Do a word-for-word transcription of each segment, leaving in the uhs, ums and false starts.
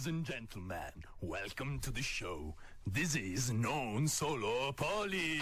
Ladies and gentlemen, welcome to the show. This is Non Solo Poli.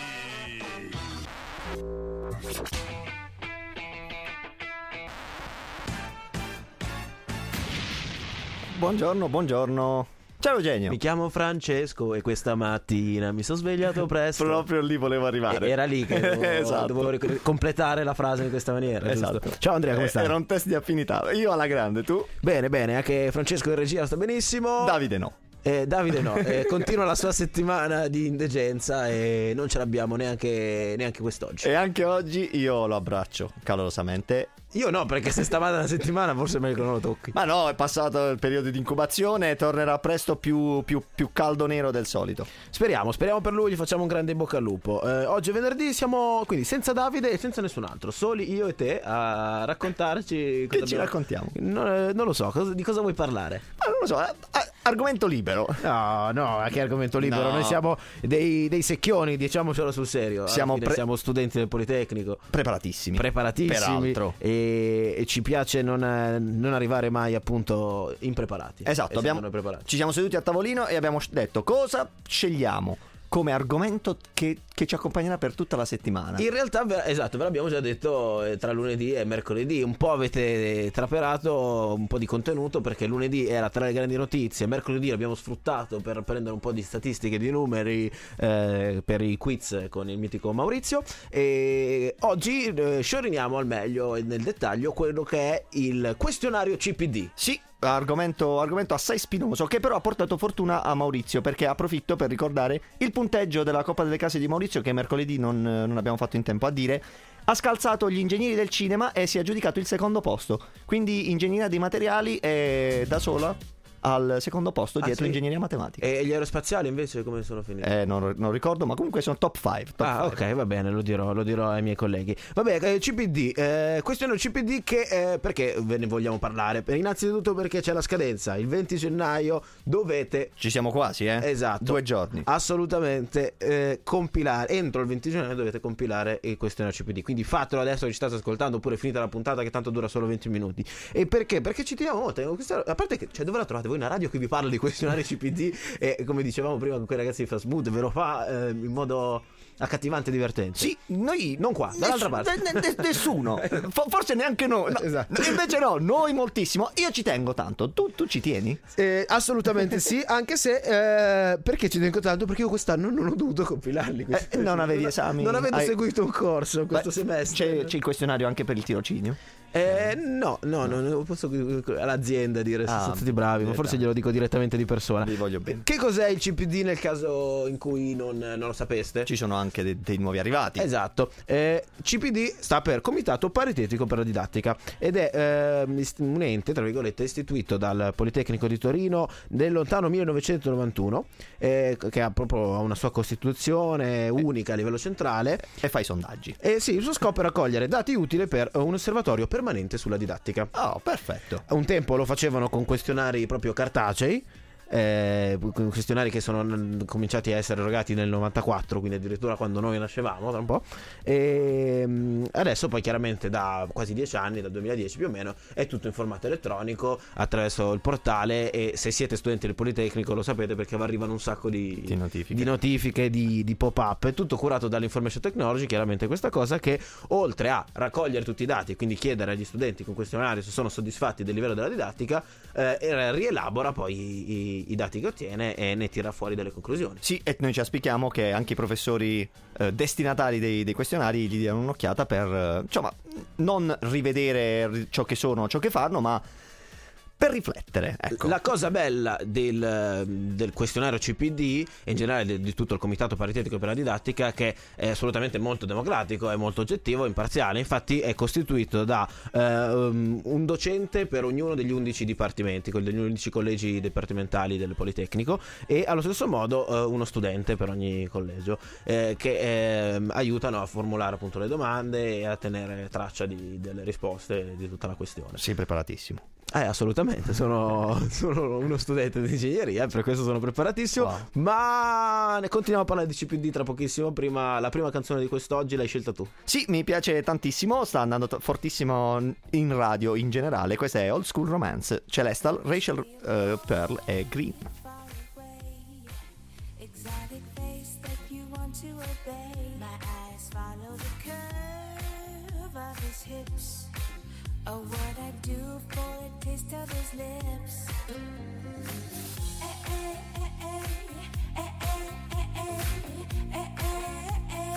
Buongiorno, buongiorno. Ciao Eugenio. Mi chiamo Francesco e questa mattina mi sono svegliato presto. Proprio lì volevo arrivare. Era lì che dovevo, esatto. dovevo ric- completare la frase in questa maniera. Esatto. Giusto? Ciao Andrea, come stai? Era un test di affinità. Io alla grande, tu? Bene, bene, anche Francesco in regia sta benissimo. Davide no. Eh, Davide no, eh, continua la sua settimana di indigenza e non ce l'abbiamo neanche, neanche quest'oggi. E anche oggi io lo abbraccio calorosamente. Io no, perché se stava una settimana forse è meglio che non lo tocchi. Ma no, è passato il periodo di incubazione, tornerà presto più, più, più caldo nero del solito. Speriamo, speriamo per lui, gli facciamo un grande in bocca al lupo. eh, Oggi è venerdì, siamo quindi senza Davide e senza nessun altro, soli io e te a raccontarci cosa Che ci abbiamo... raccontiamo? Non, eh, non lo so, cosa- di cosa vuoi parlare? Ma non lo so, a- a- argomento libero. No, no, che argomento libero. No. Noi siamo dei, dei secchioni, diciamocelo sul serio. Alla Siamo fine pre- siamo studenti del Politecnico, Preparatissimi. preparatissimi. Peraltro. E, e ci piace non, eh, non arrivare mai appunto impreparati. Esatto, E abbiamo, siamo noi preparati. ci siamo seduti a tavolino e abbiamo detto cosa scegliamo come argomento che, che ci accompagnerà per tutta la settimana. In realtà, ve- esatto, ve l'abbiamo già detto eh, tra lunedì e mercoledì. Un po' avete eh, trapelato un po' di contenuto perché lunedì era tra le grandi notizie, mercoledì l'abbiamo sfruttato per prendere un po' di statistiche, di numeri eh, per i quiz con il mitico Maurizio. E oggi eh, scioriniamo al meglio e nel dettaglio quello che è il questionario C P D. Sì, argomento, argomento assai spinoso che però ha portato fortuna a Maurizio, perché approfitto per ricordare il punteggio della Coppa delle Case di Maurizio che mercoledì non, non abbiamo fatto in tempo a dire. Ha scalzato gli ingegneri del cinema e si è aggiudicato il secondo posto, quindi ingegneria dei materiali è da sola al secondo posto Ah, dietro sì? ingegneria matematica. E gli aerospaziali invece come sono finiti? Eh, non, non ricordo, ma comunque sono top cinque. Top Ah, five. ok, va bene, lo dirò, lo dirò ai miei colleghi. Vabbè, eh, C P D, eh, questo è il C P D che eh, perché ve ne vogliamo parlare? Per innanzitutto perché c'è la scadenza, il venti gennaio dovete Ci siamo quasi, eh? Esatto. Due giorni. assolutamente eh, compilare, entro il venti gennaio dovete compilare il questionario C P D. Quindi fatelo adesso che ci state ascoltando, oppure finita la puntata che tanto dura solo venti minuti. E perché? Perché ci teniamo molto. Questa- A parte che, cioè, dove la trovate voi una radio che vi parla di questionari C P D e come dicevamo prima con quei ragazzi di Fast Mood ve lo fa eh, in modo accattivante e divertente. Sì, noi Non qua, dall'altra ness- parte. ne- ne- nessuno. Fo- Forse neanche noi. No, Esatto. Invece no, noi moltissimo. Io ci tengo tanto. Tu, tu ci tieni? Eh, assolutamente sì, anche se eh, perché ci tengo tanto? Perché io quest'anno non ho dovuto compilarli. Eh, non avevi esami? Non avendo Hai- seguito un corso questo Beh, semestre. C'è, c'è il questionario anche per il tirocinio? Eh, no, no, no, non posso all'azienda dire se Ah, sono stati bravi, ma forse dai. glielo dico direttamente di persona. Vi voglio bene. Che cos'è il C P D nel caso in cui non, non lo sapeste? Ci sono anche de- dei nuovi arrivati. Esatto, eh, C P D sta per Comitato Paritetico per la Didattica ed è ehm, ist- un ente, tra virgolette, istituito dal Politecnico di Torino nel lontano millenovecentonovantuno, eh, che ha proprio una sua costituzione unica a livello centrale. E fai sondaggi. E sì, il suo scopo è raccogliere dati utili per eh, un osservatorio permanente sulla didattica. Oh, perfetto. Un tempo lo facevano con questionari proprio cartacei, eh, con questionari che sono n- cominciati a essere erogati nel novantaquattro, quindi addirittura quando noi nascevamo, tra un po'. E mm, adesso poi chiaramente da quasi dieci anni, dal duemiladieci più o meno, è tutto in formato elettronico attraverso il portale, e se siete studenti del Politecnico lo sapete perché vi arrivano un sacco di, Di notifiche. di notifiche, di, di pop-up, è tutto curato dall'Information Technology, chiaramente questa cosa che oltre a raccogliere tutti i dati e quindi chiedere agli studenti con questionario se sono soddisfatti del livello della didattica, eh, rielabora poi i, i, i dati che ottiene e ne tira fuori delle conclusioni. Sì, e noi ci auspichiamo che anche i professori eh, destinatari dei, dei questionari gli diano un'occhiata per, eh, insomma, non rivedere ri- ciò che sono, ciò che fanno, ma per riflettere, ecco. La cosa bella del, del questionario C P D e in generale di, di tutto il Comitato Paritetico per la Didattica è che è assolutamente molto democratico, è molto oggettivo, imparziale. Infatti è costituito da eh, um, un docente per ognuno degli undici dipartimenti, degli undici collegi dipartimentali del Politecnico, e allo stesso modo eh, uno studente per ogni collegio, eh, che eh, aiutano a formulare appunto le domande e a tenere traccia di, delle risposte di tutta la questione. Sei preparatissimo. Eh, assolutamente, sono, sono uno studente di ingegneria, per questo sono preparatissimo. Wow. Ma ne continuiamo a parlare di C P D tra pochissimo. Prima, la prima canzone di quest'oggi l'hai scelta tu. Sì, mi piace tantissimo, sta andando t- fortissimo in radio in generale. Questa è Old School Romance, Celestial, Rachel uh, Pearl e Green. Exotic face that you want to obey. My eyes follow the curve of his hips. Oh, what I do for a taste of his lips. Eh, eh, eh, eh, eh, eh, eh, eh, eh, eh, eh.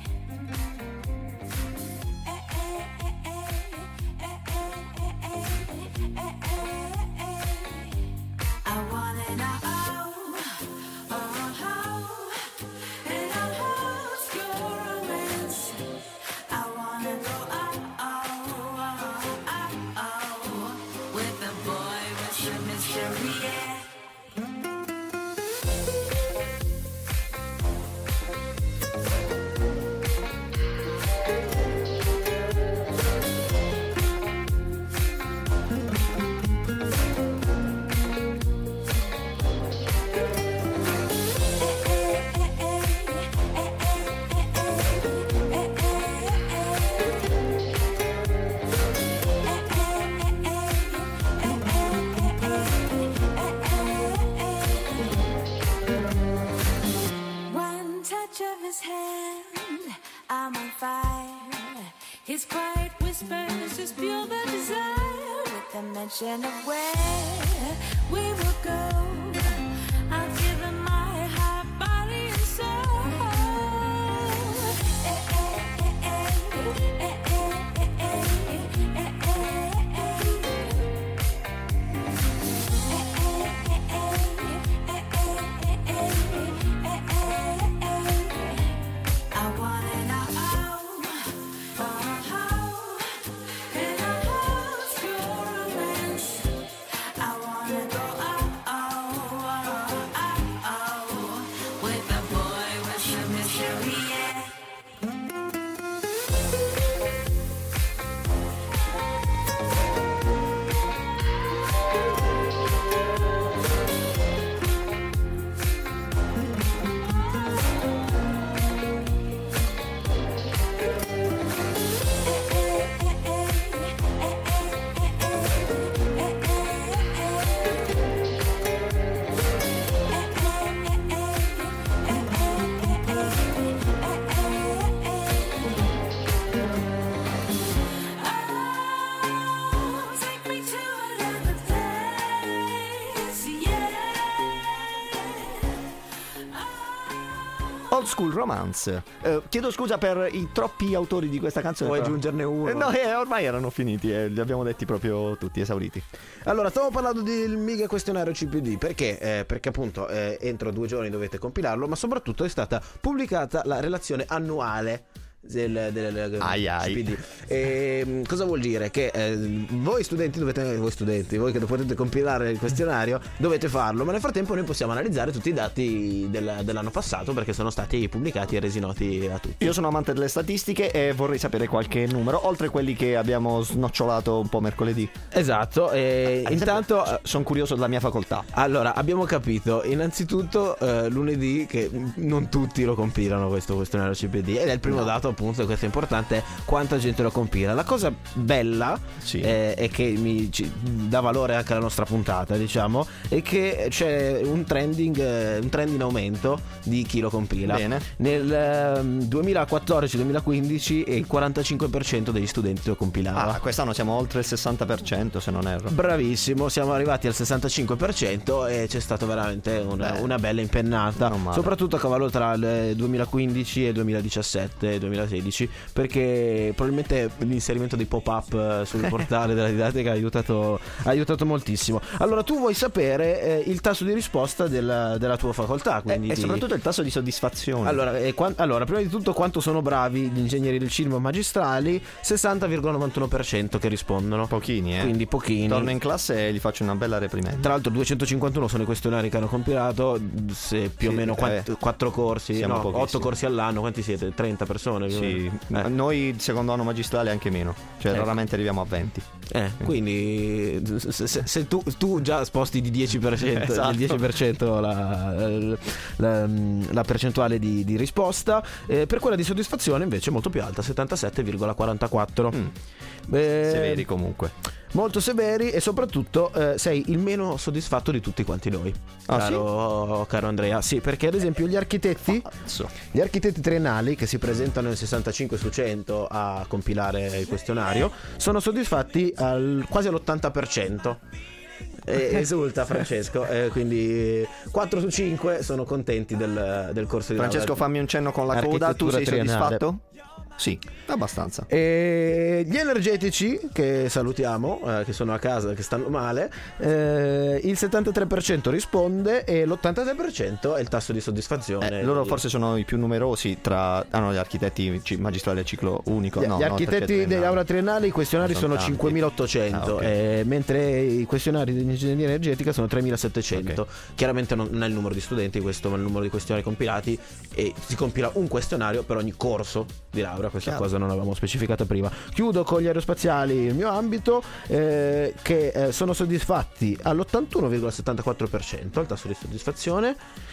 Eh, eh, eh, eh, eh, eh, eh, eh, eh. I wanna know, oh, oh, in a whole school romance. I wanna go, oh, oh, oh, oh, oh, with the boy with the mystery, yeah. One touch of his hand, I'm on fire. His quiet whispers just fuel the desire. With the mention of where we will go, I'll give him my heart, body, and soul. Eh, eh, eh, eh, eh, eh, eh, eh, eh, eh, I wanna know, oh, oh, in a whole school romance. I wanna go, oh, oh, oh, oh, oh, with the boy with the mystery, yeah. Oh, take me to another place, yeah. Old School Romance. Eh, chiedo scusa per i troppi autori di questa canzone. Vuoi però- aggiungerne uno? Eh, no, eh, ormai erano finiti, eh, li abbiamo detti proprio tutti, esauriti. Allora, stavo parlando del mega questionario C P D. Perché? Eh, perché appunto eh, entro due giorni dovete compilarlo, ma soprattutto è stata pubblicata la relazione annuale del, del, del Ai, ai. C P D. E, cosa vuol dire? Che eh, voi studenti dovete, voi studenti, voi che potete compilare il questionario, dovete farlo, ma nel frattempo noi possiamo analizzare tutti i dati del- dell'anno passato, perché sono stati pubblicati e resi noti a tutti. Io sono amante delle statistiche e vorrei sapere qualche numero, oltre quelli che abbiamo snocciolato un po' mercoledì. Esatto, e intanto eh, sono curioso della mia facoltà. allora, abbiamo capito innanzitutto eh, lunedì che non tutti lo compilano questo questionario C P D, ed è il primo No. dato appunto, e questo è importante, è quanta gente lo compila. La cosa bella Sì. eh, e che mi ci dà valore anche alla nostra puntata, diciamo, è che c'è un trending eh, un trend in aumento di chi lo compila. Bene. Nel ehm, duemilaquattordici duemilaquindici il quarantacinque per cento degli studenti lo compilava. Ah, quest'anno siamo oltre il sessanta per cento, se non erro. Bravissimo, siamo arrivati al sessantacinque per cento e c'è stata veramente una, Beh, una bella impennata, non male. soprattutto a cavallo tra il duemilaquindici e il duemiladiciassette e duemilasedici, perché probabilmente l'inserimento dei pop-up eh, sul portale della didattica ha aiutato, ha aiutato moltissimo. Allora, tu vuoi sapere eh, il tasso di risposta della, della tua facoltà, quindi e, e di- soprattutto il tasso di soddisfazione. allora, eh, quan- allora, prima di tutto, quanto sono bravi gli ingegneri del cinema magistrali? sessanta virgola novantuno per cento che rispondono. Pochini, eh. Quindi pochini. Torno in classe e gli faccio una bella reprimenda. Tra l'altro duecentocinquantuno sono i questionari che hanno compilato, se più Sì, o meno eh, quattro corsi, siamo no, pochissimi. otto corsi all'anno, quanti siete? trenta persone più o Sì, meno. Eh. noi secondo anno magistrale anche meno, cioè Ecco. raramente arriviamo a venti. Eh, quindi se, se- se tu, tu già sposti di dieci per cento, Esatto. del dieci per cento la, la, la percentuale di, di risposta, eh, per quella di soddisfazione invece è molto più alta, settantasette virgola quarantaquattro. Mm. Eh, Severi comunque. Molto severi, e soprattutto eh, sei il meno soddisfatto di tutti quanti noi, Ah, caro, caro Andrea. Sì, perché ad esempio gli architetti Falso. Gli architetti triennali, che si presentano in sessantacinque su cento a compilare il questionario, sono soddisfatti al, quasi all'ottanta per cento. E esulta Francesco, eh, quindi quattro su cinque sono contenti del, del corso di Francesco, laurea. fammi un cenno con la coda, tu Architettura sei triennale. soddisfatto? Sì, abbastanza. E gli energetici, che salutiamo, eh, che sono a casa, che stanno male, eh, il settantatré per cento risponde e l'ottantasei per cento è il tasso di soddisfazione. Eh, loro Di- forse sono i più numerosi tra ah no, gli architetti ci- magistrali a ciclo unico. Gli, no, gli no, architetti perché di laurea triennale, i questionari Sono sono tanti. cinquemilaottocento, Ah, ok. eh, mentre i questionari di ingegneria energetica sono tremilasettecento. Ok. Chiaramente non è il numero di studenti questo, ma il numero di questionari compilati, e si compila un questionario per ogni corso di laurea. Questa Chiaro. cosa non l'avevamo specificata prima. Chiudo con gli aerospaziali, il mio ambito, eh, che eh, sono soddisfatti all'ottantuno virgola settantaquattro per cento, il tasso di soddisfazione.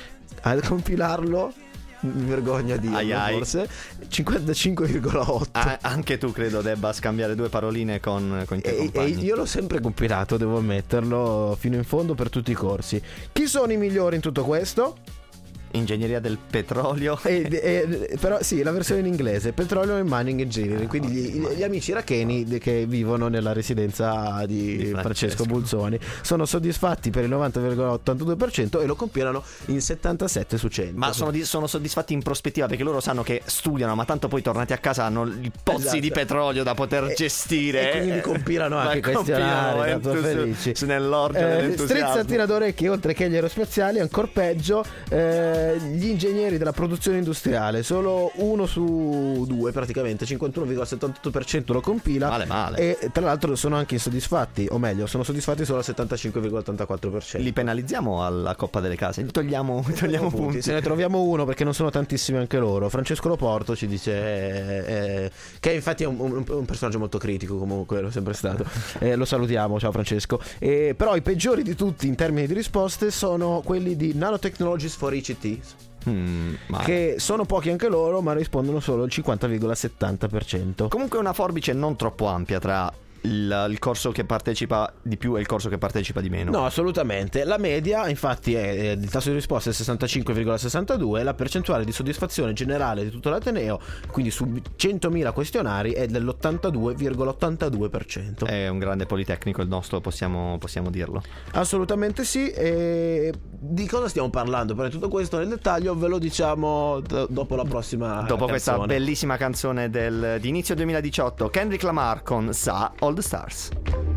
A compilarlo, mi vergogno a dirlo, Ai ai. forse cinquantacinque virgola otto. Ah, anche tu credo debba scambiare due paroline con, con i tuoi E, e compagni. io l'ho sempre compilato, devo ammetterlo, fino in fondo per tutti i corsi. Chi sono i migliori in tutto questo? Ingegneria del petrolio. E- e- però sì, la versione in inglese, Petroleum and Mining Engineering, quindi gli, gli amici iracheni de- che vivono nella residenza di, Di Francesco. Francesco. Bulzoni sono soddisfatti per il novanta virgola ottantadue per cento e lo compilano in settantasette su cento. Ma sono, di- sono soddisfatti in prospettiva perché loro sanno che studiano, ma tanto poi tornati a casa hanno i pozzi Esatto. di petrolio da poter E- gestire. e quindi compilano anche Ma questionari, compilano, tanto entus- felici. su- nell'orgia Eh, dell'entusiasmo. strizzatina d'orecchie, oltre che gli aerospaziali, ancora peggio, eh, gli ingegneri della produzione industriale. Solo uno su due, praticamente cinquantuno virgola settantotto per cento lo compila. Male, male. E tra l'altro sono anche insoddisfatti, o meglio, sono soddisfatti solo al settantacinque virgola ottantaquattro per cento. Li penalizziamo alla Coppa delle Case, gli togliamo, gli togliamo punti. Se ne troviamo uno, perché non sono tantissimi anche loro. Francesco Loporto ci dice eh, eh, che infatti è un, un- un personaggio molto critico, comunque lo è sempre stato. Eh, lo salutiamo, ciao Francesco. Eh, però i peggiori di tutti in termini di risposte sono quelli di Nanotechnologies for I C T, Mm, male. che sono pochi anche loro, ma rispondono solo il cinquanta virgola settanta per cento. Comunque una forbice non troppo ampia tra il, il corso che partecipa di più e il corso che partecipa di meno. No, assolutamente. La media, infatti, è è- il tasso di risposta è sessantacinque virgola sessantadue, la percentuale di soddisfazione generale di tutto l'ateneo, quindi su centomila questionari, è dell'ottantadue virgola ottantadue per cento. È un grande politecnico il nostro, possiamo, possiamo dirlo. Assolutamente sì. E di cosa stiamo parlando? Per tutto questo nel dettaglio ve lo diciamo d- dopo la prossima Dopo questa canzone. bellissima canzone del, di inizio duemiladiciotto, Kendrick Lamar con Sa All the Stars.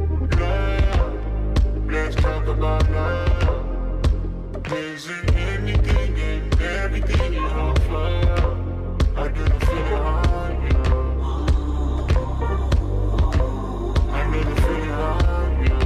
Let's talk about love. Is it anything and everything you offer? I didn't feel it on you. I didn't feel it on you.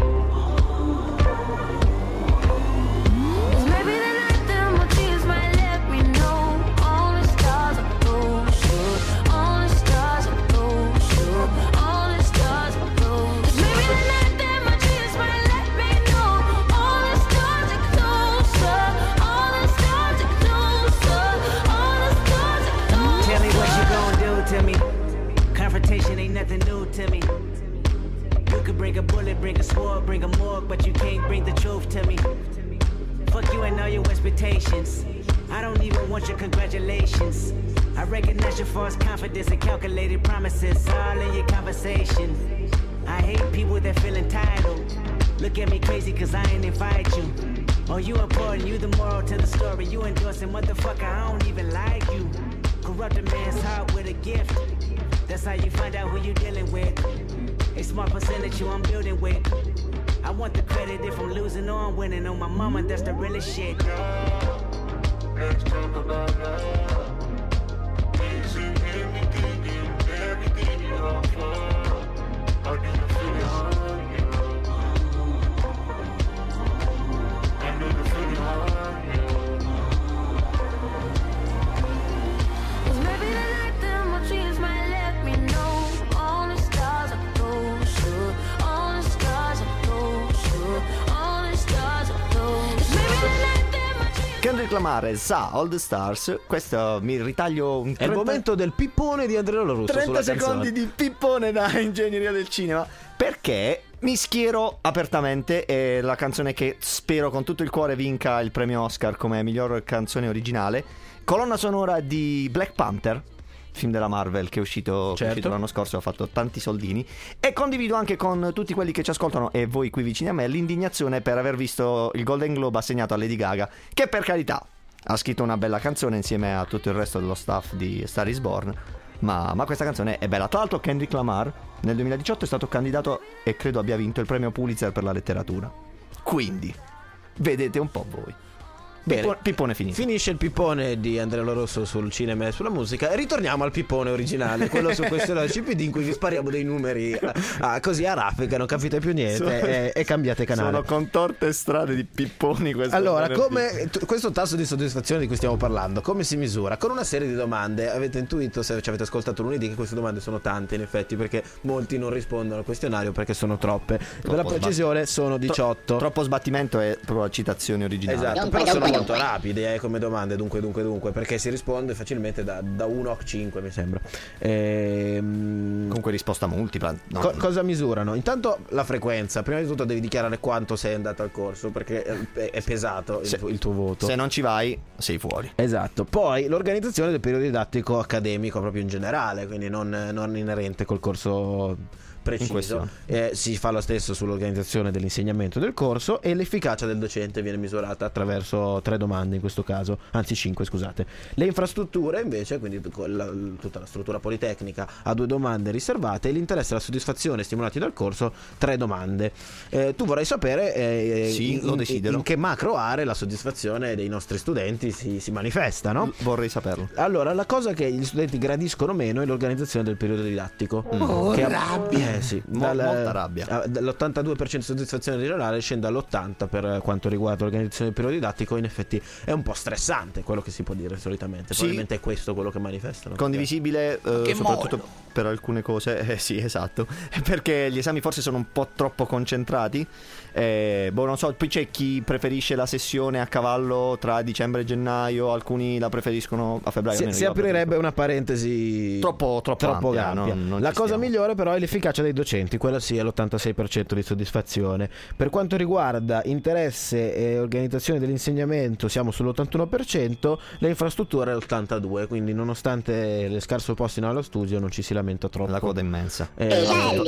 Maybe the night that my tears might let me know all the stars are close, all the stars are close, all the stars are close. Maybe the night that my tears might let me know all the stars are closer, all the stars are closer, all the stars are closer. Tell me what you gon' do to me. Confrontation ain't nothing new to me. You could bring a bullet, bring a sword, bring a morgue, but you can't bring the truth to me. Fuck you and all your expectations. I don't even want your congratulations. I recognize your false confidence and calculated promises all in your conversation. I hate people that feel entitled. Look at me crazy cause I ain't invite you. Oh, you important, you the moral to the story. You endorsing, motherfucker, I don't even like you. Corrupt a man's heart with a gift. That's how you find out who you dealing with. A small percentage you I'm building with. I want the credit if I'm losing or I'm winning. On my mama, that's the realest shit. Let's talk about love. Is it anything and everything you offer? I didn't feel it on you. I didn't feel it on you. Maybe the night that my tears Lamar, Za, All the Stars. Questo mi ritaglio un È il momento del pippone di Andrea Lorusso. trenta sulla secondi canzone. di pippone da Ingegneria del Cinema, perché mi schiero apertamente. È la canzone che spero con tutto il cuore vinca il premio Oscar come miglior canzone originale. Colonna sonora di Black Panther, film della Marvel che è uscito, che è uscito l'anno scorso, ha fatto tanti soldini. E condivido anche con tutti quelli che ci ascoltano e voi qui vicini a me l'indignazione per aver visto il Golden Globe assegnato a Lady Gaga, che per carità ha scritto una bella canzone insieme a tutto il resto dello staff di Star is Born. Ma, ma questa canzone è bella. Tra l'altro Kendrick Lamar nel duemiladiciotto è stato candidato e credo abbia vinto il premio Pulitzer per la letteratura. Quindi vedete un po' voi. Bene. Pippone, pippone finito. Finisce il pippone di Andrea Lorusso sul cinema e sulla musica e ritorniamo al pippone originale, quello su questo C P D in cui vi spariamo dei numeri a, a, così a raffica, non capite più niente. Sono- e, e cambiate canale. Sono contorte strade di pipponi questo Allora, venerdì. come t- questo tasso di soddisfazione di cui stiamo parlando, come si misura? Con una serie di domande. Avete intuito, se ci avete ascoltato lunedì, che queste domande sono tante in effetti, perché molti non rispondono al questionario perché sono troppe. Per la sbat- precisione sono diciotto. Troppo sbattimento e proprio citazioni originali. Esatto, però sono molto rapide eh, come domande, dunque dunque dunque, perché si risponde facilmente da, da uno a cinque mi sembra. Ehm... Comunque risposta multipla. No. Co- cosa misurano? Intanto la frequenza. Prima di tutto devi dichiarare quanto sei andato al corso, perché è, è pesato il, Se- tuo, il tuo voto. Se non ci vai, sei fuori. Esatto. Poi l'organizzazione del periodo didattico accademico proprio in generale, quindi non, non inerente col corso In preciso. questione. Eh, si fa lo stesso sull'organizzazione dell'insegnamento del corso, e l'efficacia del docente viene misurata attraverso tre domande in questo caso, anzi cinque scusate. Le infrastrutture invece, quindi la, tutta la struttura politecnica, ha due domande riservate, e l'interesse e la soddisfazione stimolati dal corso tre domande. Eh, tu vorrai sapere eh, Sì, in, lo in- desidero. in che macro aree la soddisfazione dei nostri studenti si, si manifesta, no? Vorrei saperlo. Allora, la cosa che gli studenti gradiscono meno è l'organizzazione del periodo didattico. Oh, che rabbia! Eh sì, Mo- molta rabbia. ah, dall'ottantadue per cento di soddisfazione generale scende all'ottanta per per quanto riguarda l'organizzazione del periodo didattico. In effetti è un po' stressante, quello che si può dire solitamente. Sì. Probabilmente è questo quello che manifestano. Condivisibile, eh, soprattutto per alcune cose. Eh sì, esatto. Perché gli esami forse sono un po' troppo concentrati. Eh, boh, non so, poi c'è chi preferisce la sessione a cavallo tra dicembre e gennaio, alcuni la preferiscono a febbraio. Si, almeno si io la aprirebbe una parentesi Troppo- troppo ampia, ampia. non- non La ci cosa stiamo. migliore però è l'efficacia dei docenti, quella sì è l'ottantasei per cento di soddisfazione. Per quanto riguarda interesse e organizzazione dell'insegnamento siamo sull'ottantuno per cento, le infrastrutture è l'ottantadue per cento, quindi nonostante le scarse postino allo studio non ci si lamenta troppo. La coda è immensa. Eh,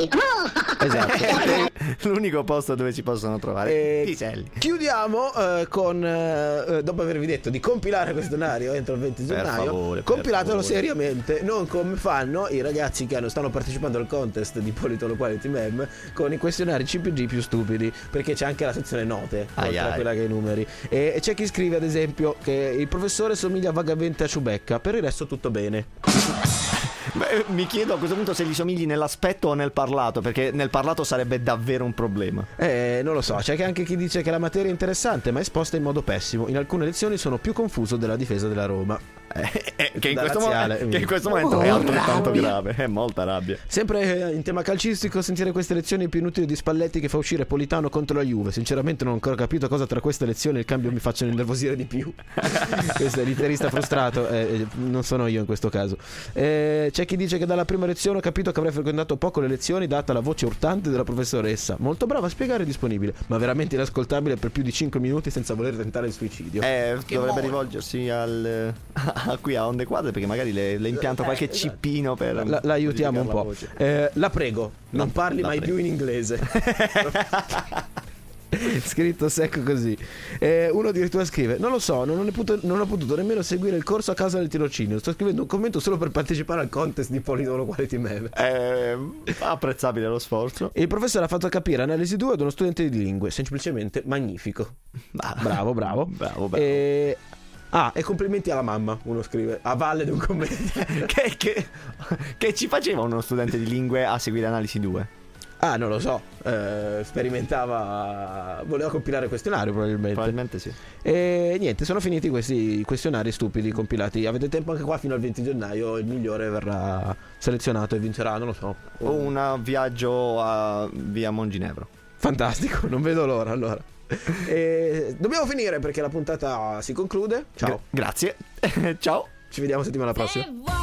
esatto. L'unico posto dove si possono trovare Eh, piselli. Chiudiamo eh, con eh, dopo avervi detto di compilare questionario entro il venti Per gennaio, favore, per compilatelo favore. seriamente, non come fanno i ragazzi che hanno, stanno partecipando al contest di Politolo Quality Mem con i questionari C P G più stupidi, perché c'è anche la sezione note Ai oltre a ai. quella che i numeri, e c'è chi scrive ad esempio che il professore somiglia vagamente a Ciubecca, per il resto tutto bene. Beh, mi chiedo a questo punto se gli somigli nell'aspetto o nel parlato, perché nel parlato sarebbe davvero un problema. Eh, non lo so, c'è anche chi dice che la materia è interessante ma esposta in modo pessimo. In alcune lezioni sono più confuso della difesa della Roma. Eh, eh, che, in Da questo laziale, mo- che in questo oh, momento è altrettanto rabbia. grave. È molta rabbia. Sempre eh, in tema calcistico, sentire queste lezioni più inutili di Spalletti che fa uscire Politano contro la Juve. Sinceramente non ho ancora capito cosa tra queste lezioni e il cambio mi facciano innervosire di più. Questo è l'interista frustrato, eh, non sono io in questo caso. Eh, c'è chi dice che dalla prima lezione ho capito che avrei frequentato poco le lezioni data la voce urtante della professoressa. Molto brava a spiegare e disponibile, ma veramente inascoltabile per più di cinque minuti senza voler tentare il suicidio. Eh, dovrebbe rivolgersi al, a, qui a Onde Quadre, perché magari le, le impianto qualche cippino per La, la aiutiamo un po'. modificare Eh, la prego, non La- parli la mai prego. più in inglese. Scritto secco così. Eh, uno addirittura scrive: non lo so, non ho, potuto, non ho potuto nemmeno seguire il corso a causa del tirocinio. Sto scrivendo un commento solo per partecipare al contest di Politolo Quality Mem. Eh, apprezzabile lo sforzo. Il professore ha fatto capire analisi due ad uno studente di lingue. Semplicemente magnifico. Ah, Bravo, bravo. Bravo, bravo. E... Ah, e complimenti alla mamma, uno scrive, a valle di un commento. che, che, che ci faceva uno studente di lingue a seguire analisi due? Ah, non lo so, eh, sperimentava, voleva compilare il questionario probabilmente. Probabilmente sì. E niente, sono finiti questi questionari stupidi compilati. Avete tempo anche qua fino al venti gennaio, il migliore verrà selezionato e vincerà, non lo so. O un viaggio a via Monginevro. Fantastico, non vedo l'ora allora. E dobbiamo finire perché la puntata si conclude. Ciao. Gra- grazie. Ciao. Ci vediamo settimana prossima. Say what?